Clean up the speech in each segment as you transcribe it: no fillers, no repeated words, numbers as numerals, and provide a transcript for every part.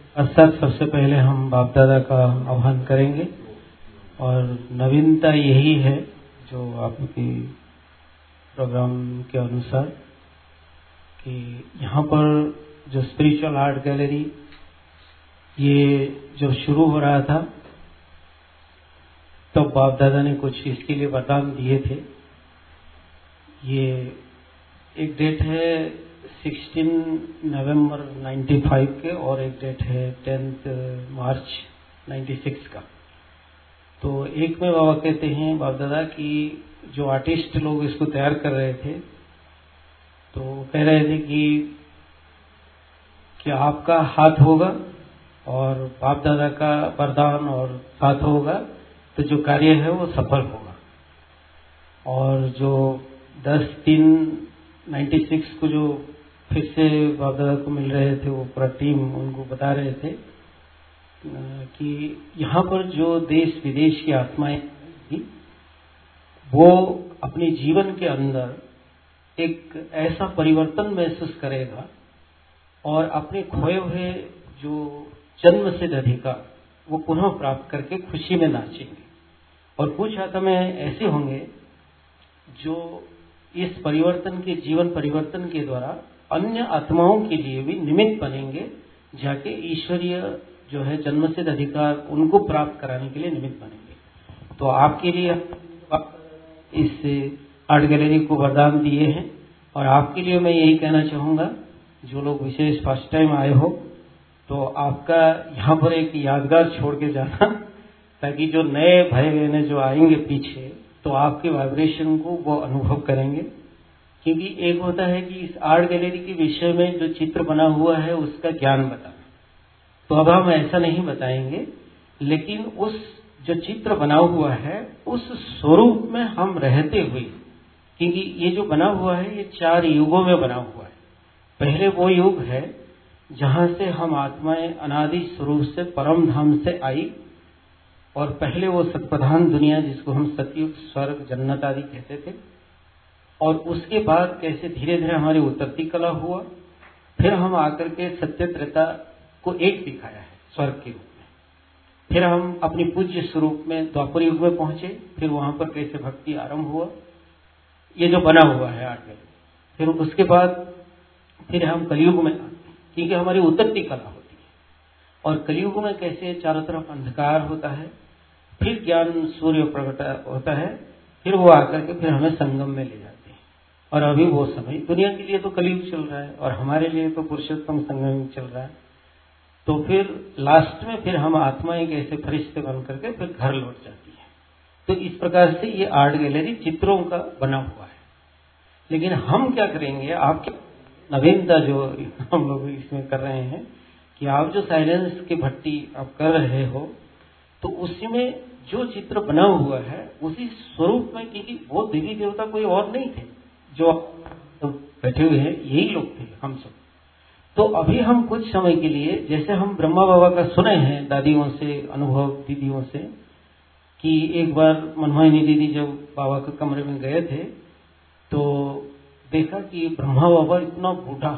अर्थात सबसे पहले हम बाप दादा का आह्वान करेंगे और नवीनता यही है जो आपकी प्रोग्राम के अनुसार कि यहाँ पर जो स्पिरिचुअल आर्ट गैलरी ये जब शुरू हो रहा था तो बाप दादा ने कुछ इसके लिए वरदान दिए थे। ये एक डेट है 16 नवंबर 95 के और एक डेट है 10 मार्च 96 का। तो एक में बाबा कहते हैं बाप दादा कि जो आर्टिस्ट लोग इसको तैयार कर रहे थे तो कह रहे थे कि आपका हाथ होगा और बाप दादा का वरदान और साथ होगा तो जो कार्य है वो सफल होगा। और जो 10/3/96 को जो फिर से बाप दादा को मिल रहे थे वो पूरा टीम उनको बता रहे थे कि यहाँ पर जो देश विदेश की आत्माएं थी वो अपने जीवन के अंदर एक ऐसा परिवर्तन महसूस करेगा और अपने खोए हुए जो जन्म सिद्ध अधिकार वो पुनः प्राप्त करके खुशी में नाचेंगे। और कुछ आत्माएं ऐसे होंगे जो इस परिवर्तन के जीवन परिवर्तन के द्वारा अन्य आत्माओं के लिए भी निमित्त बनेंगे, जाके ईश्वरीय जो है जन्मसिद्ध अधिकार उनको प्राप्त कराने के लिए निमित्त बनेंगे। तो आपके लिए इस आर्ट गैलरी को वरदान दिए हैं और आपके लिए मैं यही कहना चाहूँगा, जो लोग विशेष फर्स्ट टाइम आए हो तो आपका यहाँ पर एक यादगार छोड़ के जाना, ताकि जो नए भाई बहने जो आएंगे पीछे तो आपके वाइब्रेशन को वो अनुभव करेंगे। क्योंकि एक होता है कि इस आर्ट गैलरी के विषय में जो चित्र बना हुआ है उसका ज्ञान बताना, तो अब हम ऐसा नहीं बताएंगे, लेकिन उस जो चित्र बना हुआ है उस स्वरूप में हम रहते हुए, क्योंकि ये जो बना हुआ है ये 4 युगों में बना हुआ है। पहले वो युग है जहां से हम आत्माएं अनादि स्वरूप से परम धाम से आई, और पहले वो सतप्रधान दुनिया जिसको हम सतयुग स्वर्ग जन्नत आदि कहते थे, और उसके बाद कैसे धीरे धीरे हमारी उतरती कला हुआ, फिर हम आकर के सत्य त्रेता को एक दिखाया है स्वर्ग के रूप में, फिर हम अपनी पूज्य स्वरूप में द्वापर युग में पहुंचे, फिर वहां पर कैसे भक्ति आरंभ हुआ, ये जो बना हुआ है आगे। फिर उसके बाद फिर हम कलयुग में, क्योंकि हमारी उतरती कला होती है, और कलयुग में कैसे चारों तरफ अंधकार होता है, फिर ज्ञान सूर्य प्रकट होता है, फिर वो आकर के फिर हमें संगम में ले जाते हैं। और अभी वो समय दुनिया के लिए तो कलयुग चल रहा है और हमारे लिए तो पुरुषोत्तम संगम चल रहा है। तो फिर लास्ट में फिर हम आत्माएं कैसे फरिश्ते बन करके फिर घर लौट जाती है। तो इस प्रकार से ये आर्ट गैलरी चित्रों का बना हुआ है। लेकिन हम क्या करेंगे, आपके नवीनता जो हम लोग इसमें कर रहे हैं कि आप जो साइलेंस की भट्टी आप कर रहे हो, तो उसी में जो चित्र बना हुआ है उसी स्वरूप में, क्योंकि वो देवी देवता कोई और नहीं थे जो तो बैठे हुए हैं, यही लोग थे हम सब। तो अभी हम कुछ समय के लिए, जैसे हम ब्रह्मा बाबा का सुने हैं दादियों से, अनुभव दीदियों से, कि एक बार मनमोहिनी दीदी जब बाबा के कमरे में गए थे तो देखा कि ब्रह्मा बाबा इतना बूढ़ा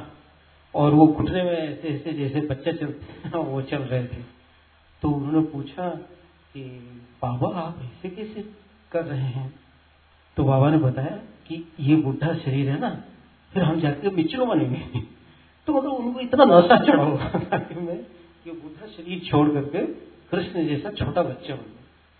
और वो घुटने में ऐसे ऐसे जैसे बच्चे चलते हैं वो चल रहे थे। तो उन्होंने पूछा कि बाबा आप ऐसे कैसे कर रहे हैं? तो बाबा ने बताया कि ये बुढ़ा शरीर है ना, फिर हम जाके बिच्छू बनेंगे। तो मतलब उनको इतना नशा चढ़ा हुआ था कि मैं ये बुढ़ा शरीर छोड़ करके कृष्ण जैसा छोटा बच्चा बन,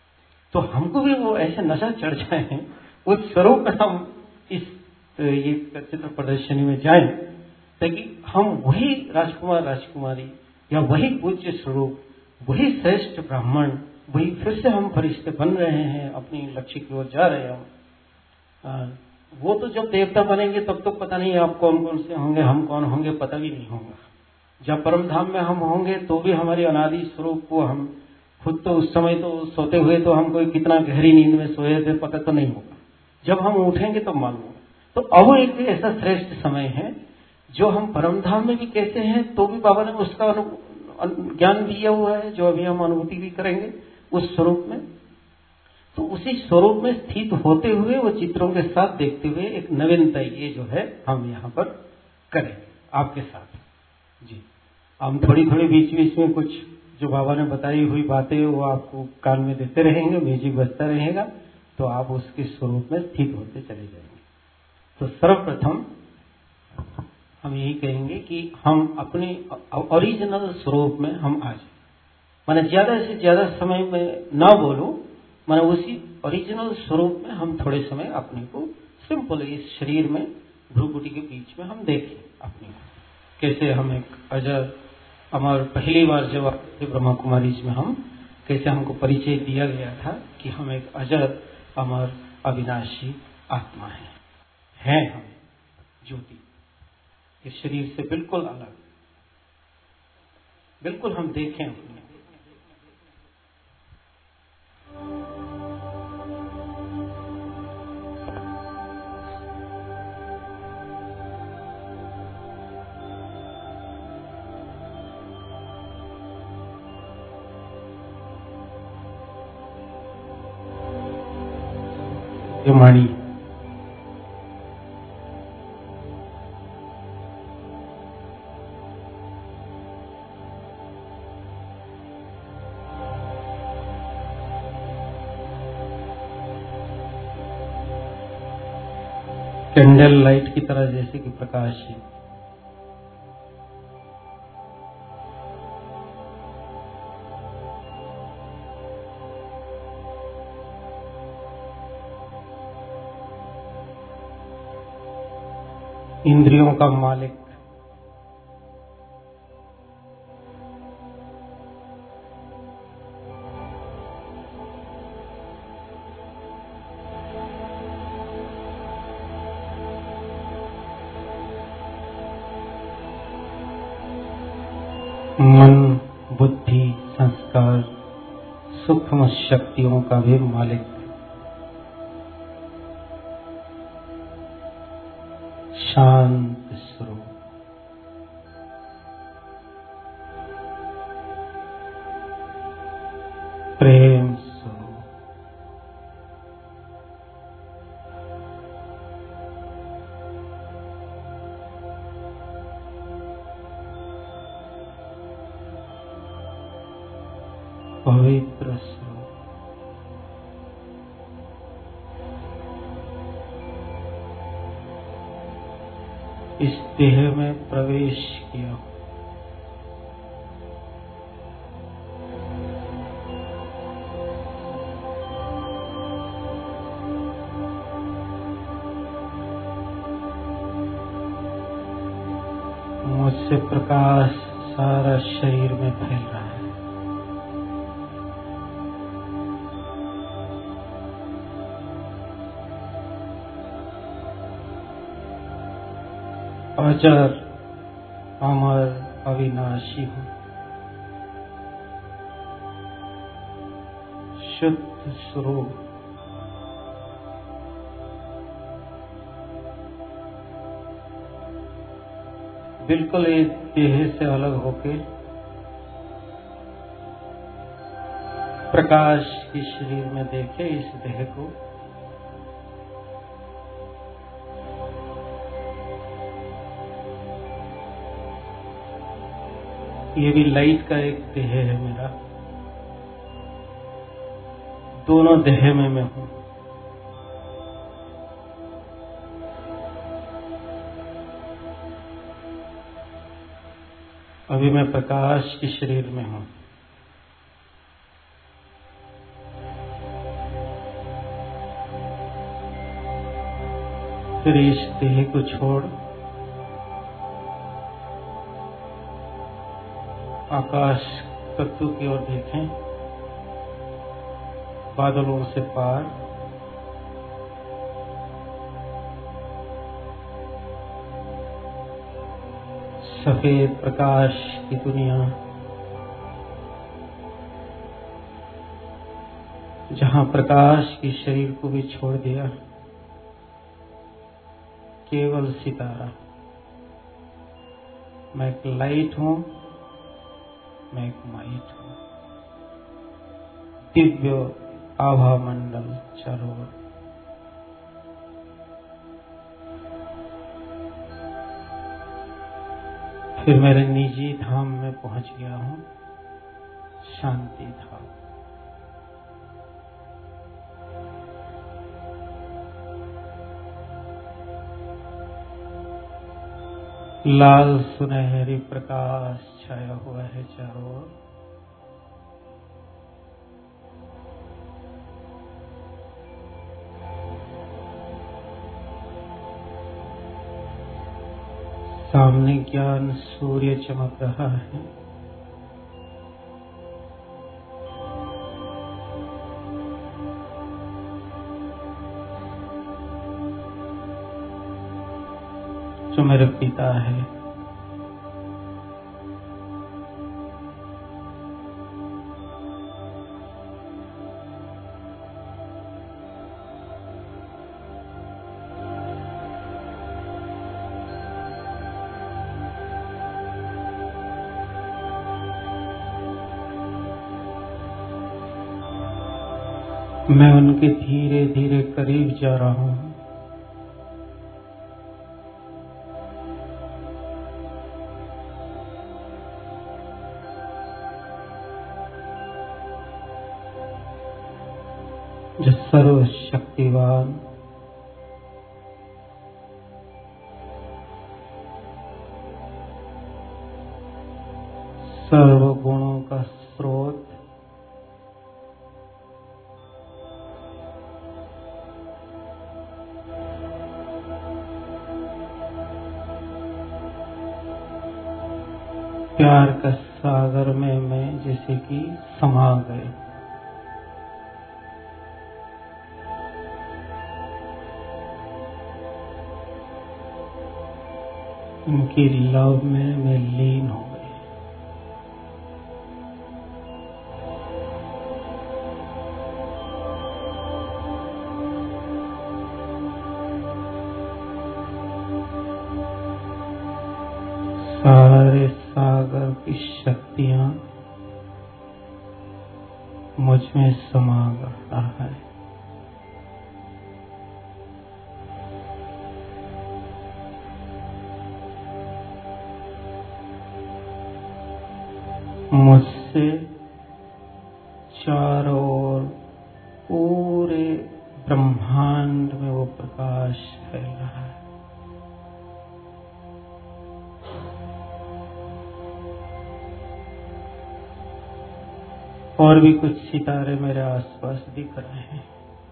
तो हमको भी वो ऐसे नशा चढ़ जाए उस स्वरूप में हम इस ये चित्र प्रदर्शनी में जाएं, ताकि हम वही राजकुमार राजकुमारी या वही पूज्य स्वरूप, वही श्रेष्ठ ब्राह्मण, वही फिर से हम फरिश्ते बन रहे हैं, अपनी लक्ष्य की ओर जा रहे हैं। वो तो जब देवता बनेंगे तब तो पता नहीं आप कौन कौन से होंगे, हम कौन होंगे पता भी नहीं होगा। जब परम धाम में हम होंगे तो भी हमारे अनादि स्वरूप को हम खुद तो उस समय तो सोते हुए तो हम कोई कितना गहरी नींद में सोए थे पता तो नहीं होगा, जब हम उठेंगे तब मालूम होगा। तो अब एक ऐसा श्रेष्ठ समय है जो हम परम धाम में भी कहते हैं तो भी बाबा ने उसका ज्ञान दिया हुआ है, जो अभी हम अनुभूति भी करेंगे उस स्वरूप में। तो उसी स्वरूप में स्थित होते हुए वो चित्रों के साथ देखते हुए एक नवीनता ये जो है हम यहाँ पर करेंगे आपके साथ जी। हम थोड़ी थोड़ी बीच बीच में कुछ जो बाबा ने बताई हुई बातें वो आपको कान में देते रहेंगे, म्यूजिक बजता रहेगा, तो आप उसके स्वरूप में स्थित होते चले जाएंगे। तो सर्वप्रथम हम यही कहेंगे कि हम अपने ओरिजिनल स्वरूप में हम आ जाए। मैंने ज्यादा से ज्यादा समय में ना बोलूं, मैंने उसी ओरिजिनल स्वरूप में हम थोड़े समय अपने को सिंपल इस शरीर में भ्रूकुटी के बीच में हम देखें अपने को, कैसे हम एक अजर अमर, पहली बार जब ब्रह्मा कुमारी में हम कैसे हमको परिचय दिया गया था कि हम एक अजर अमर अविनाशी आत्मा है हम ज्योति, इस शरीर से बिल्कुल अलग, बिल्कुल हम देखें अपने। मणि कैंडल लाइट की तरह जैसे कि प्रकाश है। इंद्रियों का मालिक, मन, बुद्धि, संस्कार, सूक्ष्म शक्तियों का भी मालिक, शांत स्वरूप, प्रेम स्वरूप, पवित्र स्वरूप, इस देह में प्रवेश किया। मुझसे प्रकाश सारा शरीर में फैल रहा है। अजर अमर अविनाशी हूँ, शुद्ध स्वरूप, बिल्कुल इस देह से अलग होके प्रकाश की शरीर में देखे इस देह को। ये भी लाइट का एक देह है मेरा, दोनों देह में मैं हूं। अभी मैं प्रकाश के शरीर में हूं। फिर इस देह को छोड़ आकाश तत्व की ओर देखें, बादलों से पार, सफेद प्रकाश की दुनिया, जहां प्रकाश के शरीर को भी छोड़ दिया, केवल सितारा। मैं एक लाइट हूं, मैं एक माइट हूं। दिव्य आभा मंडल चारों ओर। फिर मेरे निजी धाम में पहुंच गया हूं, शांति धाम। लाल सुनहरी प्रकाश छाया हुआ है चारों ओर। सामने ज्ञान सूर्य चमक रहा है। जो मेरे पिता है। मैं उनके धीरे धीरे करीब जा रहा हूं। जो सर्वशक्तिवान, सर्वगुणों का स्रोत, प्यार का सागर में मैं जैसे कि समा गए। उनकी लव में मैं लीन हो गई। सारे सागर की शक्तियां मुझ में समा रहा है। मुझसे चारों ओर पूरे ब्रह्मांड में वो प्रकाश फैल रहा है। और भी कुछ सितारे मेरे आसपास दिख रहे हैं।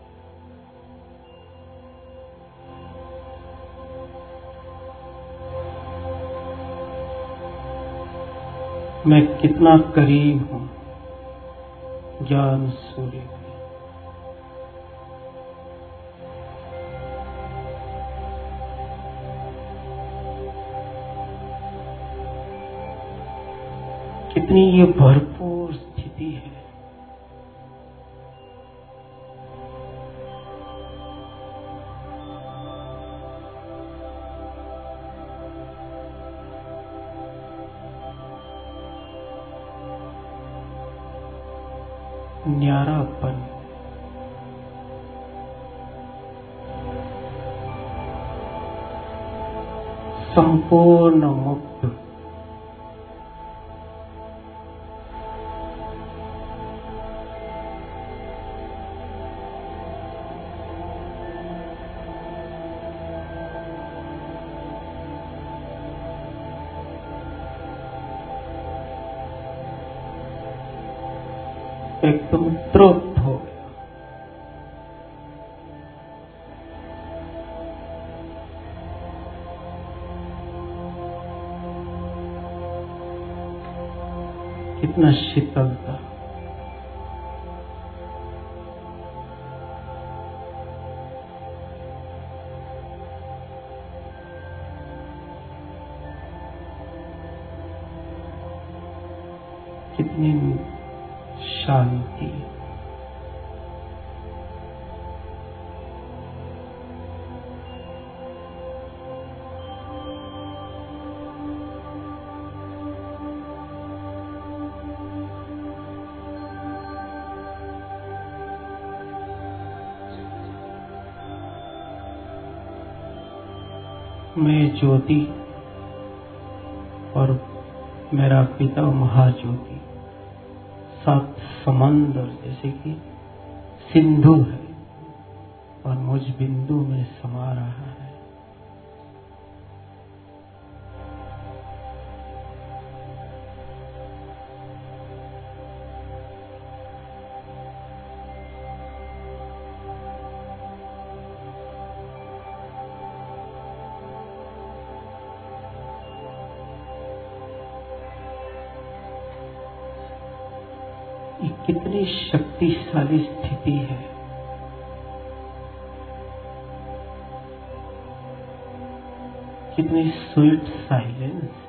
मैं कितना करीब हूं ज्ञान सूर्य के। कितनी ये भरपूर स्थिति है। न्यारापन, संपूर्ण मुक्त, एकदम तृप्त हो गया। कितना शीतलता, कितनी शांति। मैं ज्योति और मेरा पिता महाज्योति 7 समंदर जैसे कि सिंधु है और मुझ बिंदु में समा रहा है। ये कितनी शक्तिशाली स्थिति है। कितनी स्वीट साइलेंस है।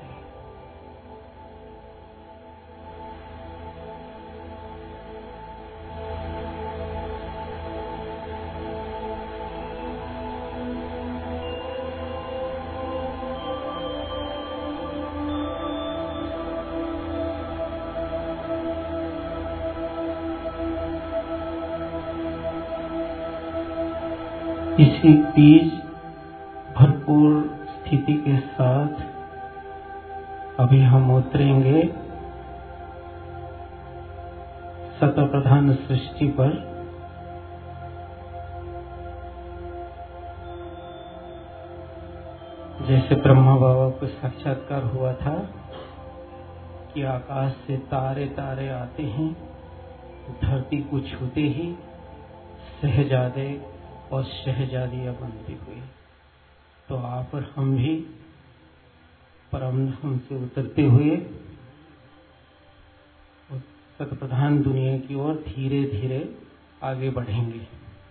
इसी बीच भरपूर स्थिति के साथ अभी हम उतरेंगे सतप्रधान सृष्टि पर। जैसे ब्रह्मा बाबा को साक्षात्कार हुआ था कि आकाश से तारे तारे आते हैं, धरती को छूते ही शहजादे और शहजादियां बनती हुई, तो आप और हम भी परमधाम से उतरते हुए सतप्रधान दुनिया की ओर धीरे धीरे आगे बढ़ेंगे।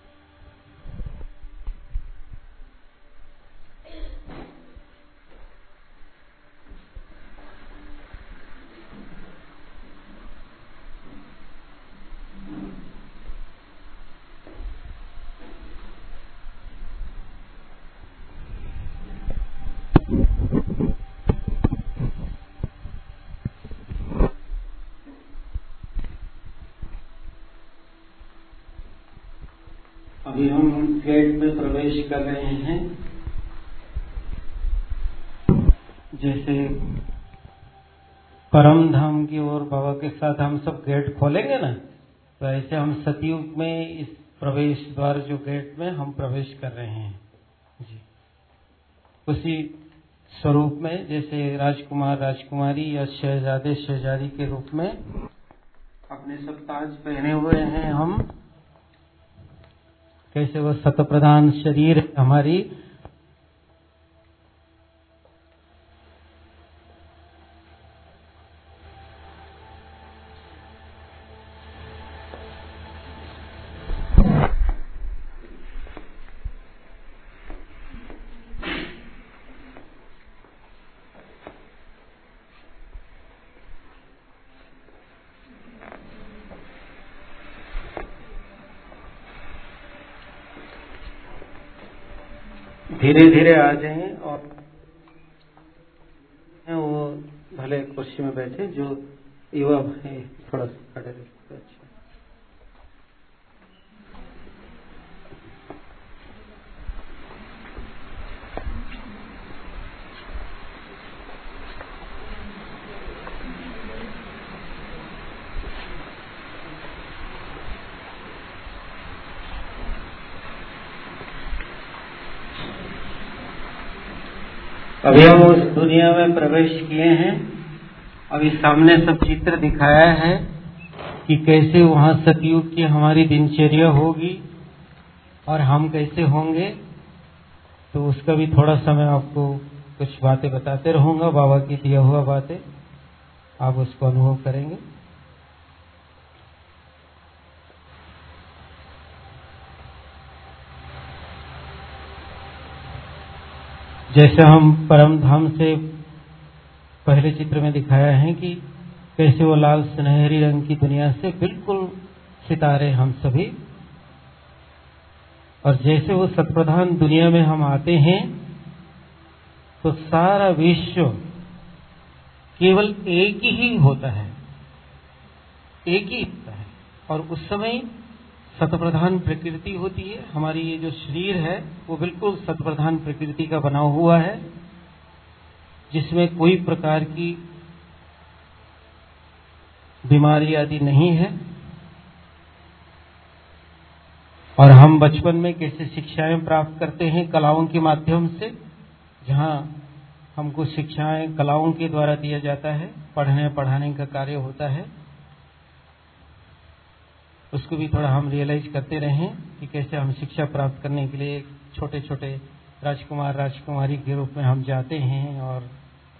अभी हम गेट में प्रवेश कर रहे हैं। जैसे परम धाम की ओर बाबा के साथ हम सब गेट खोलेंगे ना, तो ऐसे हम सतयुग में इस प्रवेश द्वार जो गेट में हम प्रवेश कर रहे हैं जी, उसी स्वरूप में जैसे राजकुमार राजकुमारी या शहजादे शहजादी के रूप में अपने सब ताज पहने हुए हैं हम। कैसे वो सतप्रधान शरीर हमारी धीरे धीरे आ जाएं और वो भले कुर्सी में बैठे जो युवा भाई थोड़ा सा खड़े रहे। अच्छा, अभी हम उस दुनिया में प्रवेश किए हैं। अभी सामने सब चित्र दिखाया है कि कैसे वहां सतयुग की हमारी दिनचर्या होगी और हम कैसे होंगे। तो उसका भी थोड़ा समय आपको कुछ बातें बताते रहूंगा, बाबा की दिया हुआ बातें, आप उसको अनुभव करेंगे। जैसे हम परम धाम से पहले चित्र में दिखाया है कि कैसे वो लाल सुनहरी रंग की दुनिया से बिल्कुल सितारे हम सभी, और जैसे वो सतप्रधान दुनिया में हम आते हैं तो सारा विश्व केवल एक ही होता है, एक ही होता है। और उस समय सतप्रधान प्रकृति होती है। हमारी ये जो शरीर है वो बिल्कुल सतप्रधान प्रकृति का बना हुआ है। जिसमें कोई प्रकार की बीमारी आदि नहीं है, और हम बचपन में कैसे शिक्षाएं प्राप्त करते हैं कलाओं के माध्यम से, जहां हमको शिक्षाएं कलाओं के द्वारा दिया जाता है, पढ़ाने का कार्य होता है, उसको भी थोड़ा हम रियलाइज करते रहें कि कैसे हम शिक्षा प्राप्त करने के लिए छोटे छोटे राजकुमार राजकुमारी के रूप में हम जाते हैं। और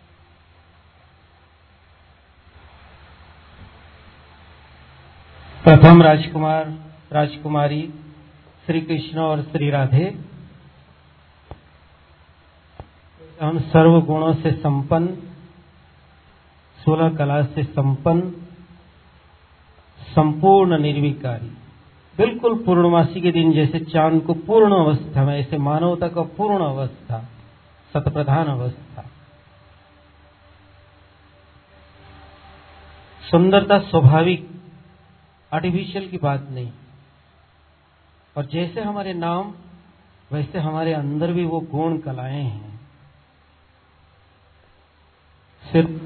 प्रथम राजकुमार राजकुमारी श्री कृष्ण और श्री राधे, हम सर्व गुणों से संपन्न, 16 कला से संपन्न, संपूर्ण निर्विकारी, बिल्कुल पूर्णमासी के दिन जैसे चांद को पूर्ण अवस्था में, ऐसे मानवता का पूर्ण अवस्था, सतप्रधान अवस्था। सुंदरता स्वाभाविक, आर्टिफिशियल की बात नहीं। और जैसे हमारे नाम वैसे हमारे अंदर भी वो गुण कलाएं हैं। सिर्फ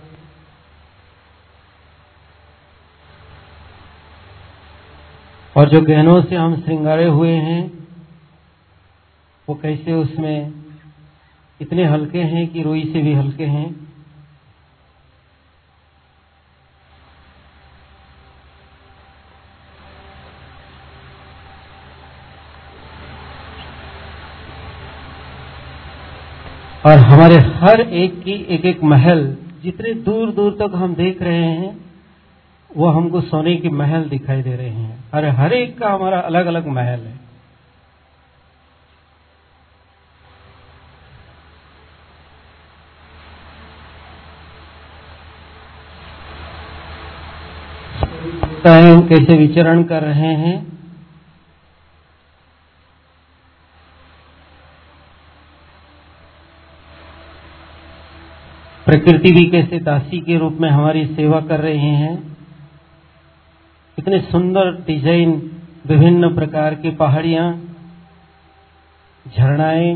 और जो गहनों से हम श्रृंगारे हुए हैं वो कैसे उसमें इतने हल्के हैं कि रुई से भी हल्के हैं। और हमारे हर एक की एक एक महल, जितने दूर दूर तक हम देख रहे हैं वो हमको सोने के महल दिखाई दे रहे हैं। और हर एक का हमारा अलग अलग महल है। हम कैसे विचरण कर रहे हैं, प्रकृति भी कैसे दासी के रूप में हमारी सेवा कर रहे हैं। इतने सुंदर डिजाइन, विभिन्न प्रकार की पहाड़ियां, झरनाएं,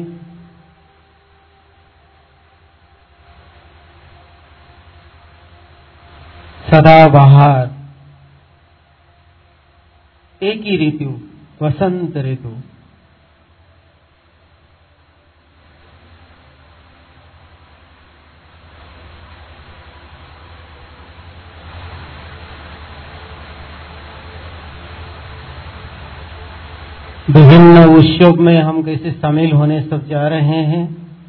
सदाबहार, एक ही ऋतु, वसंत ऋतु। विभिन्न उत्सव में हम कैसे शामिल होने सब जा रहे हैं।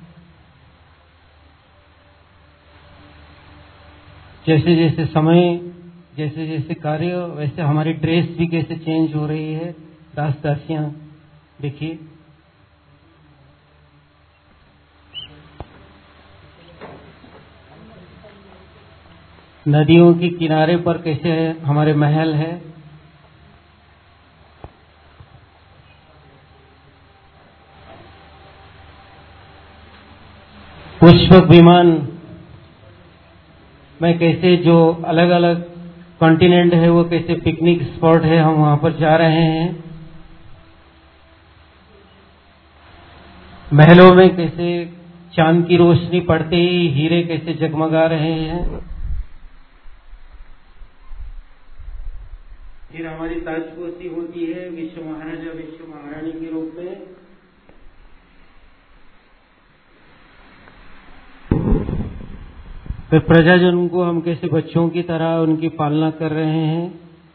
जैसे जैसे समय, जैसे जैसे कार्य, वैसे हमारी ड्रेस भी कैसे चेंज हो रही है। दास दासियां देखिए, नदियों के किनारे पर कैसे हमारे महल है। पुष्पक विमान में कैसे जो अलग अलग कॉन्टिनेंट है वो कैसे पिकनिक स्पॉट है, हम वहां पर जा रहे हैं। महलों में कैसे चांद की रोशनी पड़ते ही हीरे कैसे जगमगा रहे हैं। फिर हमारी ताजपोशी होती है विश्व महाराजा विश्व महारानी के रूप में। फिर प्रजाजन को हम कैसे बच्चों की तरह उनकी पालना कर रहे हैं।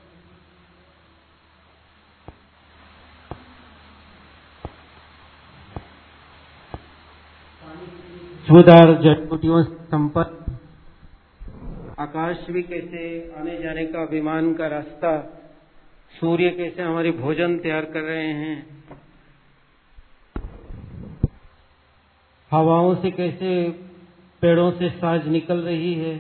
खुशबूदार जड़बूटियों से संपन्न, आकाश भी कैसे आने जाने का विमान का रास्ता, सूर्य कैसे हमारी भोजन तैयार कर रहे हैं, हवाओं से कैसे पेड़ों से साज निकल रही है।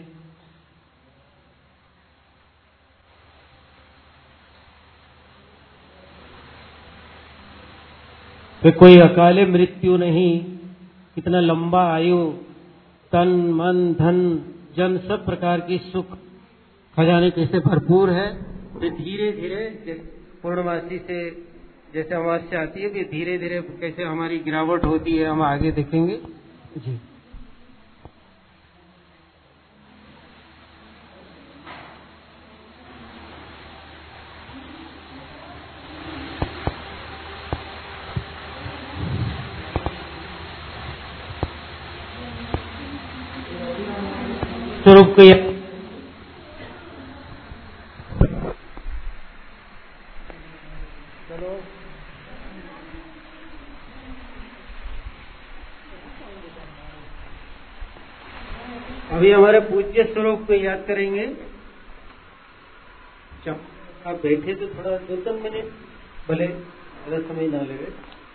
वे कोई अकाले मृत्यु नहीं, इतना लंबा आयु, तन मन धन जन सब प्रकार की सुख खजाने कैसे भरपूर है। वे धीरे धीरे पूर्णमासी से जैसे अमावस्या आती है, वे धीरे धीरे कैसे हमारी गिरावट होती है, हम आगे देखेंगे जी। स्वरूप को चलो अभी हमारे पूज्य स्वरूप को याद करेंगे। आप बैठे तो थोड़ा 2-3 मिनट भले ज़्यादा समय ना लगे।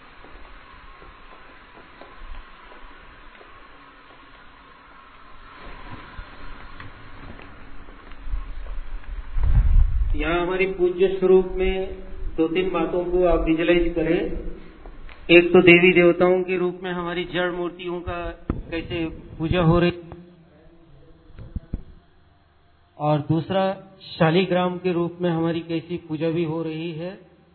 यहाँ हमारी पूज्य स्वरूप में 2-3 बातों को आप विजुलाइज करें। एक तो देवी देवताओं के रूप में हमारी जड़ मूर्तियों का कैसे पूजा हो रही, और दूसरा शालिग्राम के रूप में हमारी कैसी पूजा भी हो रही है,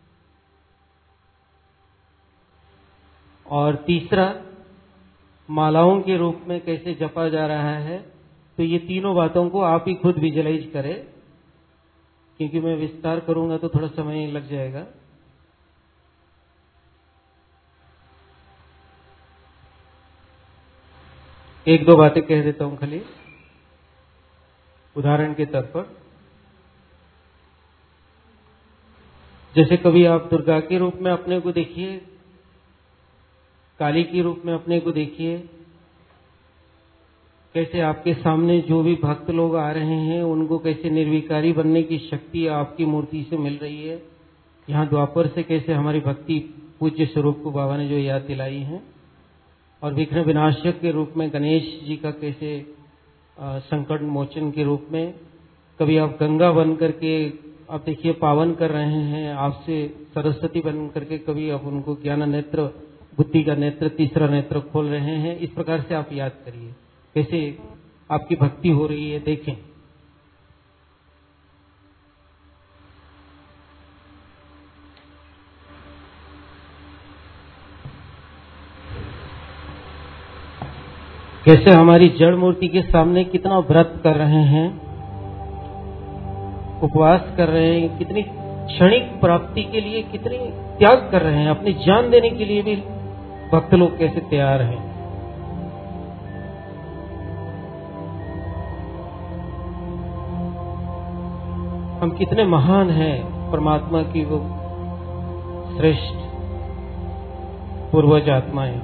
और तीसरा मालाओं के रूप में कैसे जपा जा रहा है। तो ये तीनों बातों को आप ही खुद विजुलाइज करें, क्योंकि मैं विस्तार करूंगा तो थोड़ा समय लग जाएगा। एक दो बातें कह देता हूं खाली उदाहरण के तौर पर। जैसे कभी आप दुर्गा के रूप में अपने को देखिए, काली के रूप में अपने को देखिए, कैसे आपके सामने जो भी भक्त लोग आ रहे हैं उनको कैसे निर्विकारी बनने की शक्ति आपकी मूर्ति से मिल रही है। यहाँ द्वापर से कैसे हमारी भक्ति पूज्य स्वरूप को बाबा ने जो याद दिलाई है, और विघ्न विनाशक के रूप में गणेश जी का कैसे संकट मोचन के रूप में। कभी आप गंगा बन करके आप देखिए पावन कर रहे हैं, आपसे सरस्वती बन करके कभी आप उनको ज्ञान नेत्र, बुद्धि का नेत्र, तीसरा नेत्र खोल रहे हैं। इस प्रकार से आप याद करिए कैसे आपकी भक्ति हो रही है। देखें कैसे हमारी जड़ मूर्ति के सामने कितना व्रत कर रहे हैं, उपवास कर रहे हैं, कितनी क्षणिक प्राप्ति के लिए कितनी त्याग कर रहे हैं, अपनी जान देने के लिए भी भक्त लोग कैसे तैयार हैं। हम कितने महान हैं, परमात्मा की वो श्रेष्ठ पूर्वज आत्माएं।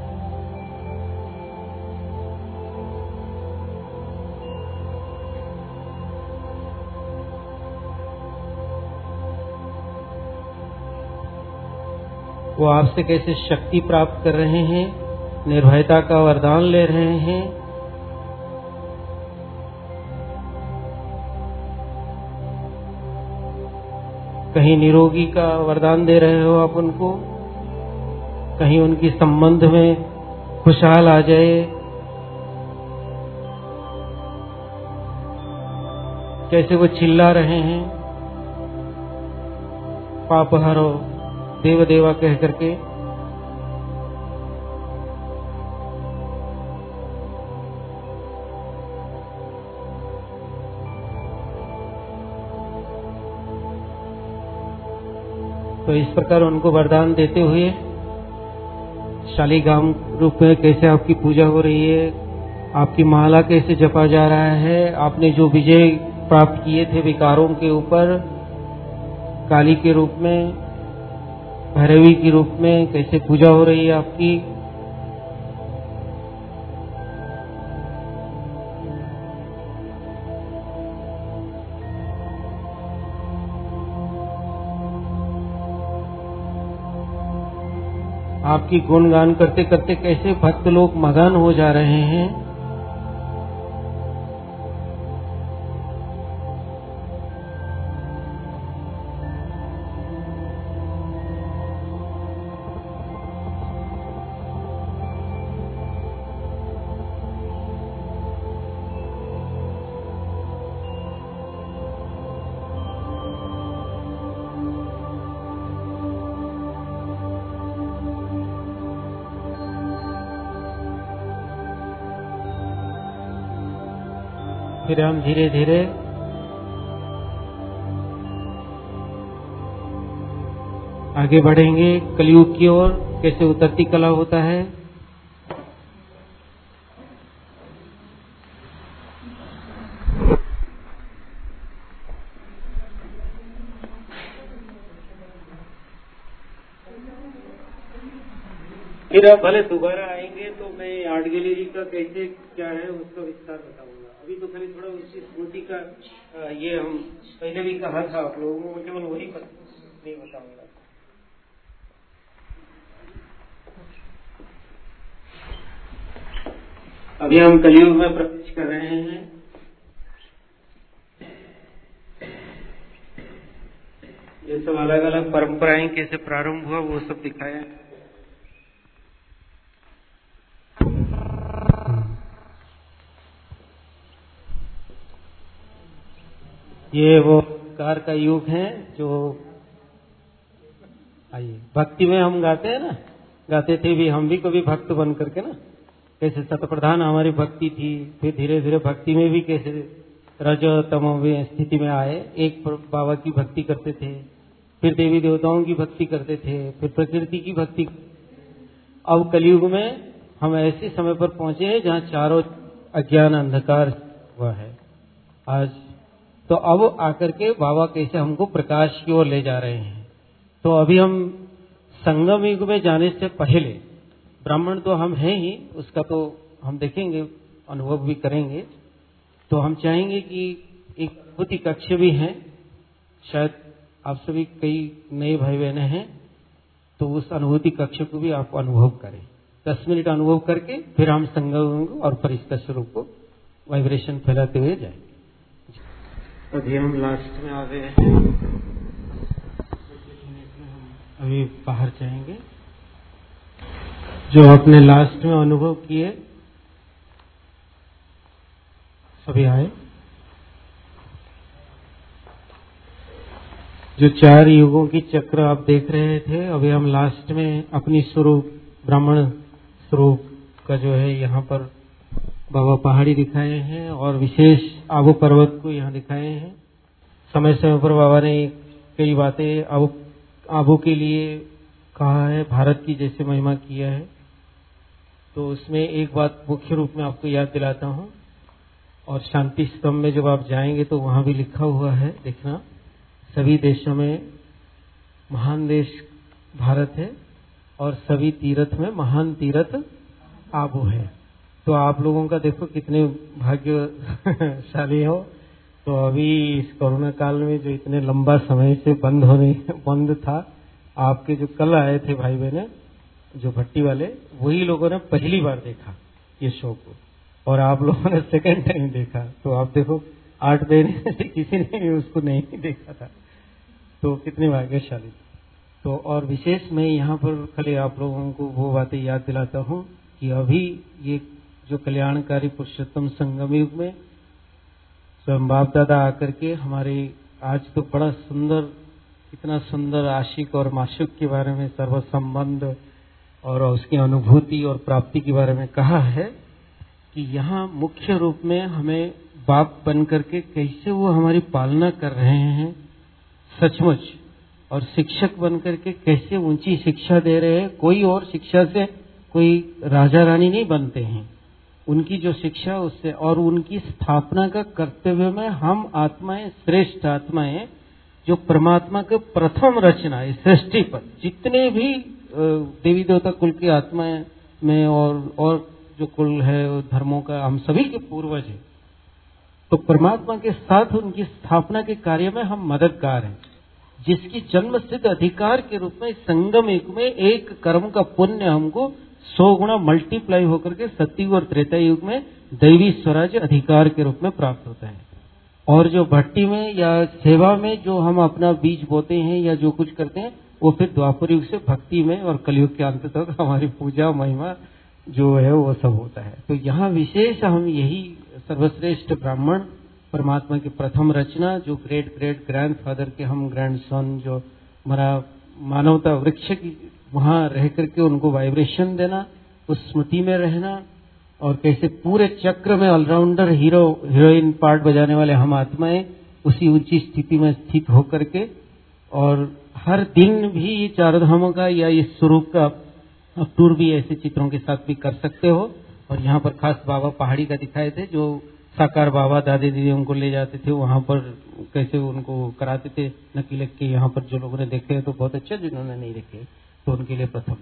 वो आपसे कैसे शक्ति प्राप्त कर रहे हैं, निर्भयता का वरदान ले रहे हैं। कहीं निरोगी का वरदान दे रहे हो आप उनको, कहीं उनकी संबंध में खुशहाल आ जाए। कैसे वो चिल्ला रहे हैं, पाप हरो देव देवा कह करके। तो इस प्रकार उनको वरदान देते हुए शालिग्राम रूप में कैसे आपकी पूजा हो रही है, आपकी माला कैसे जपा जा रहा है, आपने जो विजय प्राप्त किए थे विकारों के ऊपर, काली के रूप में, भैरवी के रूप में कैसे पूजा हो रही है आपकी। आपकी गुणगान करते करते कैसे भक्त लोग मगन हो जा रहे हैं। फिर हम धीरे धीरे आगे बढ़ेंगे कलयुग की ओर। कैसे उतरती कला होता है। फिर आप भले दोबारा आएंगे तो मैं आर्ट गैलरी का कैसे क्या है उसका विस्तार बताऊंगा। अभी तो खाली थोड़ा उसकी स्मृति का ये हम पहले भी कहा था आप लोगों को, केवल वही नहीं बताऊंगा। अभी हम कलयुग में प्रवेश कर रहे हैं। ये सब अलग अलग परंपराएं कैसे प्रारंभ हुआ वो सब दिखाया। ये वो कार का युग है जो आइए भक्ति में हम गाते हैं ना, गाते थे भी हम भी कभी भक्त बन करके ना, कैसे सतप्रधान हमारी भक्ति थी, फिर धीरे धीरे भक्ति में भी कैसे रज तमो स्थिति में आए। एक बाबा की भक्ति करते थे, फिर देवी देवताओं की भक्ति करते थे, फिर प्रकृति की भक्ति। अब कलयुग में हम ऐसे समय पर पहुंचे हैं जहां चारों अज्ञान अंधकार हुआ है आज। तो अब आकर के बाबा कैसे हमको प्रकाश की ओर ले जा रहे हैं। तो अभी हम संगम युग में जाने से पहले, ब्राह्मण तो हम हैं ही, उसका तो हम देखेंगे, अनुभव भी करेंगे। तो हम चाहेंगे कि एक अद्भुत कक्ष भी है, शायद आप सभी कई नए भाई बहने हैं, तो उस अनुभूति कक्ष को भी आप अनुभव करें। 10 मिनट अनुभव करके फिर हम संगम और परिष्कार स्वरूप को वाइब्रेशन फैलाते हुए जाए। अभी हम लास्ट में आ गए हैं, अभी बाहर जाएंगे। जो आपने लास्ट में अनुभव किए सभी आए। जो 4 युगों की चक्र आप देख रहे थे, अभी हम लास्ट में अपनी स्वरूप ब्राह्मण स्वरूप का जो है यहाँ पर बाबा पहाड़ी दिखाए हैं और विशेष आबू पर्वत को यहाँ दिखाए हैं। समय समय पर बाबा ने कई बातें आबू के लिए कहा है, भारत की जैसे महिमा किया है। तो उसमें एक बात मुख्य रूप में आपको याद दिलाता हूँ, और शांति स्तंभ में जब आप जाएंगे तो वहां भी लिखा हुआ है, देखना, सभी देशों में महान देश भारत है और सभी तीर्थ में महान तीर्थ आबू है। तो आप लोगों का देखो कितने भाग्यशाली हो। तो अभी इस कोरोना काल में जो इतने लंबा समय से बंद था, आपके जो कल आए थे भाई बहने जो भट्टी वाले, वही लोगों ने पहली बार देखा ये शो को, और आप लोगों ने सेकंड टाइम देखा। तो आप देखो 8 बहने से किसी ने भी उसको नहीं देखा था, तो कितने भाग्यशाली। तो और विशेष मैं यहाँ पर खाली आप लोगों को वो बातें याद दिलाता हूँ कि अभी ये जो कल्याणकारी पुरुषोत्तम संगम युग में स्वयं बाप दादा आकर के हमारे आज तो बड़ा सुंदर, इतना सुंदर आशिक और माशूक के बारे में, सर्व संबंध और उसकी अनुभूति और प्राप्ति के बारे में कहा है कि यहाँ मुख्य रूप में हमें बाप बन करके कैसे वो हमारी पालना कर रहे हैं सचमुच, और शिक्षक बन करके कैसे ऊंची शिक्षा दे रहे हैं। कोई और शिक्षा से कोई राजा रानी नहीं बनते हैं, उनकी जो शिक्षा उससे, और उनकी स्थापना का कर्तव्य में हम आत्माएं, श्रेष्ठ आत्माएं जो परमात्मा के प्रथम रचना है सृष्टि पर, जितने भी देवी देवता कुल की आत्माएं में और जो कुल है धर्मों का, हम सभी के पूर्वज हैं। तो परमात्मा के साथ उनकी स्थापना के कार्य में हम मददगार हैं, जिसकी जन्म सिद्ध अधिकार के रूप में संगम युग में एक कर्म का पुण्य हमको 100 गुना मल्टीप्लाई होकर के सतयुग और त्रेता युग में दैवी स्वराज्य अधिकार के रूप में प्राप्त होता है। और जो भट्टी में या सेवा में जो हम अपना बीज बोते हैं या जो कुछ करते हैं, वो फिर द्वापर युग से भक्ति में और कलयुग के अंत तक हमारी पूजा महिमा जो है वो सब होता है। तो यहाँ विशेष हम यही सर्वश्रेष्ठ ब्राह्मण, परमात्मा की प्रथम रचना, जो ग्रेट ग्रेट ग्रैंडफादर के हम ग्रैंडसन, जो हमारा मानवता वृक्ष की, वहां रह करके उनको वाइब्रेशन देना, उस स्मृति में रहना, और कैसे पूरे चक्र में ऑलराउंडर हीरो हीरोइन पार्ट बजाने वाले हम आत्माएं उसी ऊंची स्थिति में स्थित होकर के, और हर दिन भी ये चार धामों का या इस स्वरूप का टूर भी ऐसे चित्रों के साथ भी कर सकते हो। और यहाँ पर खास बाबा पहाड़ी का दिखाए थे, जो साकार बाबा दादी दीदी उनको ले जाते थे, वहां पर कैसे उनको कराते थे नकीले के। यहाँ पर जो लोगों ने देखे तो बहुत अच्छे, जिन्होंने नहीं देखे तो उनके लिए प्रथम।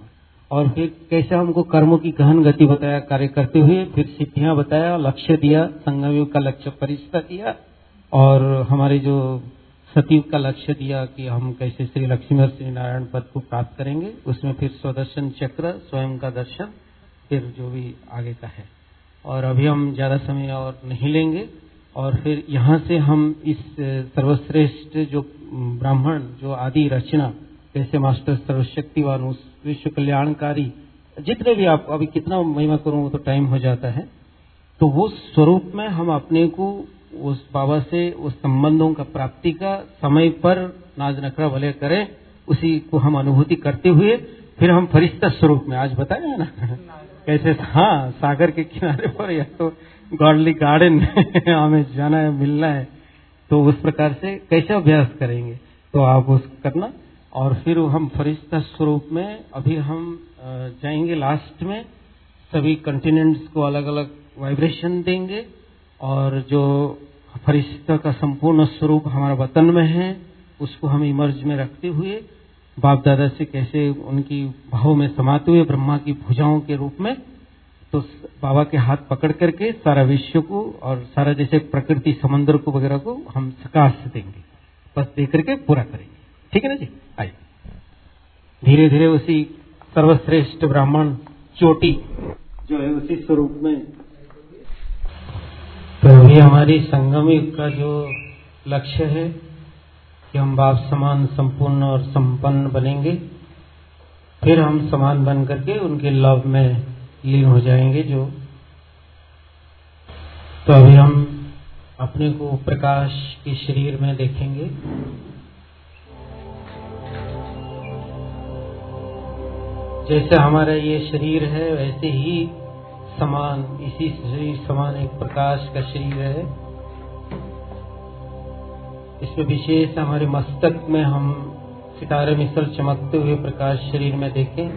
और फिर कैसे हमको कर्मों की गहन गति बताया कार्य करते हुए, फिर सिद्धियां बताया, लक्ष्य दिया, संगम युग का लक्ष्य परिष्ठा दिया, और हमारे जो सतयुग का लक्ष्य दिया कि हम कैसे श्री लक्ष्मी और श्री नारायण पद को प्राप्त करेंगे। उसमें फिर स्वदर्शन चक्र, स्वयं का दर्शन, फिर जो भी आगे का है। और अभी हम ज्यादा समय और नहीं लेंगे, और फिर यहाँ से हम इस सर्वश्रेष्ठ जो ब्राह्मण, जो आदि रचना, कैसे मास्टर सर्वशक्तिवान, उस विश्व कल्याणकारी, जितने भी आप अभी कितना महिमा करूँ तो टाइम हो जाता है, तो वो स्वरूप में हम अपने को उस बाबा से उस संबंधों का प्राप्ति का समय पर नाज नखरा भले करें, उसी को हम अनुभूति करते हुए फिर हम फरिश्ता स्वरूप में, आज बताया ना कैसे, हाँ, सागर के किनारे पर या तो गॉडली गार्डन हमें जाना है, मिलना है, तो उस प्रकार से कैसे अभ्यास करेंगे, तो आप उसको करना। और फिर हम फरिश्ता स्वरूप में अभी हम जाएंगे लास्ट में, सभी कंटिनेंट्स को अलग अलग वाइब्रेशन देंगे, और जो फरिश्ता का संपूर्ण स्वरूप हमारा वतन में है उसको हम इमर्ज में रखते हुए बाप दादा से कैसे उनकी भाव में समाते हुए ब्रह्मा की भुजाओं के रूप में, तो बाबा के हाथ पकड़ करके सारा विश्व को और सारा जैसे प्रकृति समंदर को वगैरह को हम सकाश देंगे, बस दे करके पूरा करेंगे। ठीक है ना जी? आइए धीरे धीरे उसी सर्वश्रेष्ठ ब्राह्मण चोटी जो है उसी स्वरूप में। तो अभी हमारी संगम युग का जो लक्ष्य है कि हम बाप समान संपूर्ण और संपन्न बनेंगे, फिर हम समान बन करके उनके लव में लीन हो जाएंगे। जो तो अभी हम अपने को प्रकाश के शरीर में देखेंगे। जैसे हमारा ये शरीर है वैसे ही समान, इसी शरीर समान एक प्रकाश का शरीर है। इसमें विशेष हमारे मस्तक में हम सितारे मिसल चमकते हुए प्रकाश शरीर में देखें।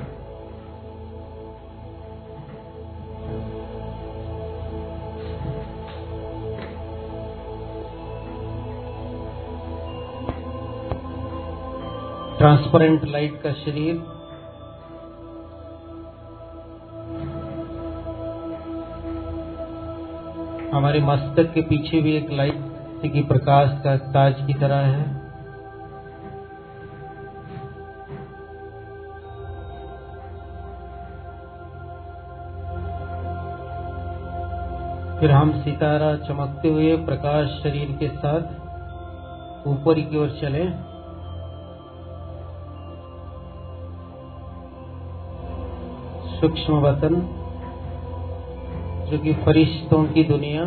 ट्रांसपेरेंट लाइट का शरीर, हमारे मस्तक के पीछे भी एक लाइट की प्रकाश का ताज की तरह है। फिर हम सितारा चमकते हुए प्रकाश शरीर के साथ ऊपर की ओर चले। सूक्ष्म वतन जो कि फरिश्तों की दुनिया,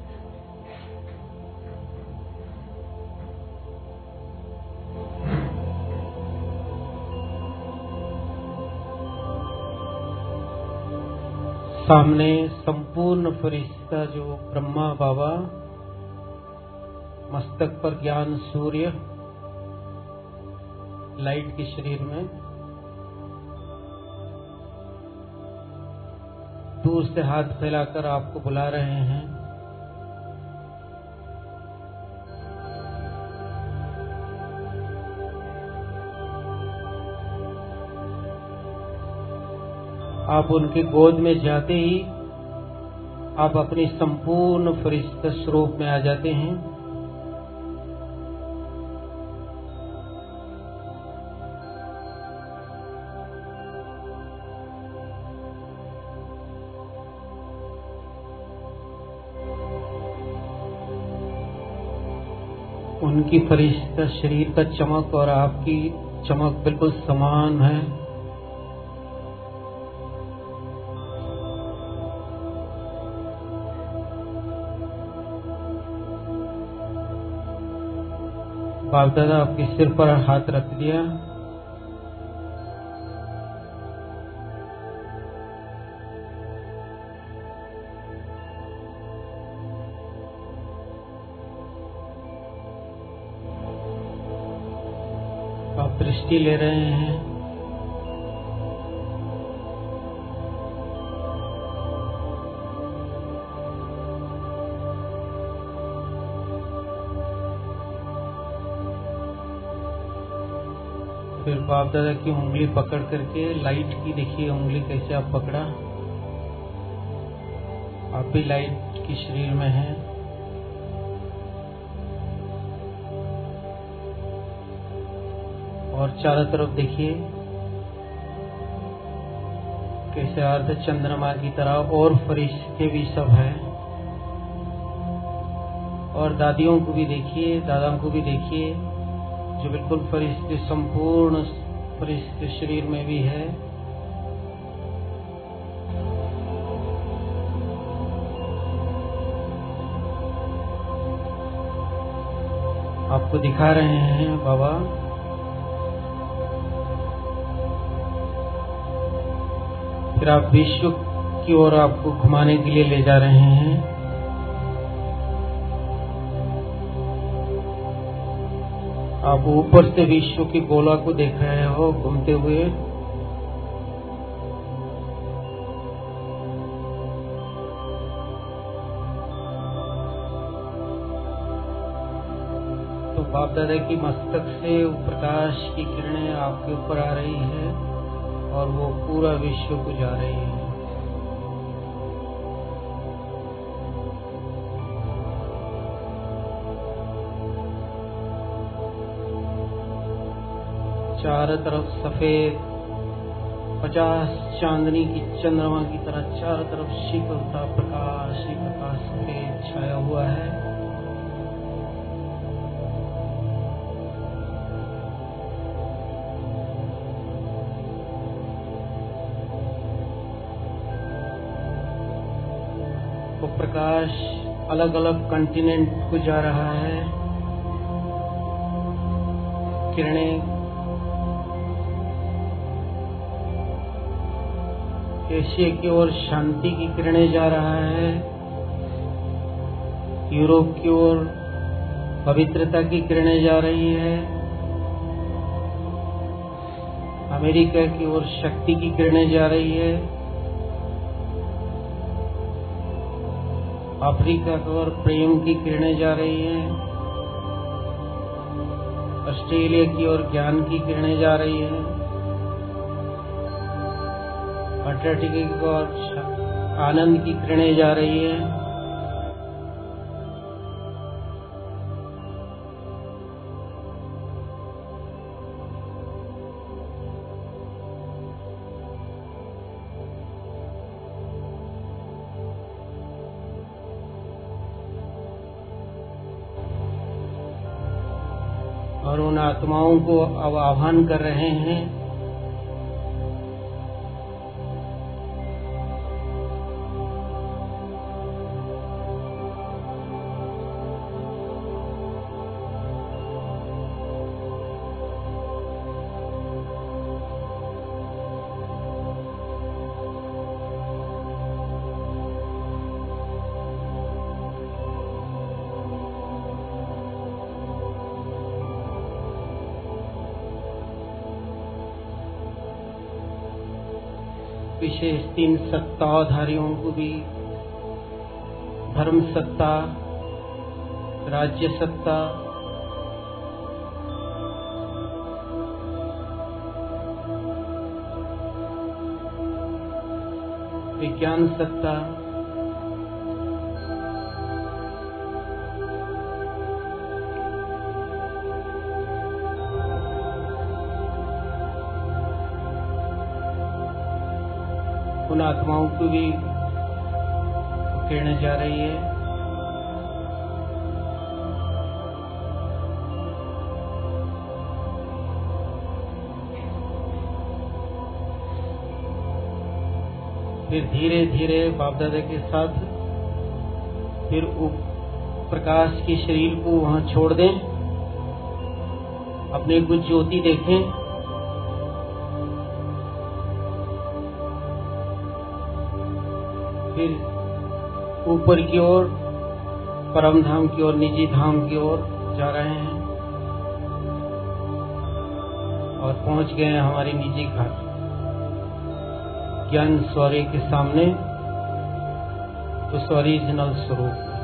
सामने संपूर्ण फरिश्ता जो ब्रह्मा बाबा, मस्तक पर ज्ञान सूर्य लाइट के शरीर में, दूर से हाथ फैलाकर आपको बुला रहे हैं। आप उनके गोद में जाते ही आप अपने संपूर्ण फरिश्ता स्वरूप में आ जाते हैं। उनकी फरिश्ता शरीर का चमक और आपकी चमक बिल्कुल समान है। बाप दादा आपके सिर पर हाथ रख दिया। आप दृष्टि ले रहे हैं। फिर बाप दादा की उंगली पकड़ करके लाइट की देखिए उंगली कैसे आप पकड़ा, आप भी लाइट की शरीर में हैं। और चारों तरफ देखिए कैसे अर्ध चंद्रमा की तरह और फरिश्ते भी सब हैं। और दादियों को भी देखिए, दादाओं को भी देखिए जो बिल्कुल फरिश्ते, संपूर्ण फरिश्ते शरीर में भी है। आपको दिखा रहे हैं बाबा। फिर आप विश्व की ओर आपको घुमाने के लिए ले जा रहे हैं। आप ऊपर से विश्व की गोला को देख रहे हो घूमते हुए। तो बाप दादा की मस्तक से प्रकाश की किरणें आपके ऊपर आ रही है और वो पूरा विश्व को जा रही है। चारों तरफ सफेद 50 चांदनी की चंद्रमा की तरह चारों तरफ शीतलता, प्रकाश ही प्रकाश सफेद छाया हुआ है। वो प्रकाश अलग अलग कॉन्टिनेंट को जा रहा है। किरणें एशिया की ओर शांति की किरणें जा रहा है। यूरोप की ओर पवित्रता की किरणें जा रही है। अमेरिका की ओर शक्ति की किरणें जा रही है। अफ्रीका की ओर प्रेम की किरणें जा रही हैं। ऑस्ट्रेलिया की ओर ज्ञान की किरणें जा रही हैं। अंटार्कटिका की ओर आनंद की किरणें जा रही है। और उन आत्माओं को अब आह्वान कर रहे हैं विशेष 3 सत्ताधारियों को भी, धर्म सत्ता, राज्य सत्ता, विज्ञान सत्ता, उन आत्माओं को भी किरणें जा रही है। फिर धीरे धीरे बाप दादा के साथ फिर प्रकाश के शरीर को वहां छोड़ दें, अपने कुछ ज्योति देखें। फिर ऊपर की ओर, परम धाम की ओर, निजी धाम की ओर जा रहे हैं और पहुंच गए हैं हमारी निजी घाट ज्ञान स्वरूप के सामने, उस ओरिजिनल स्वरूप।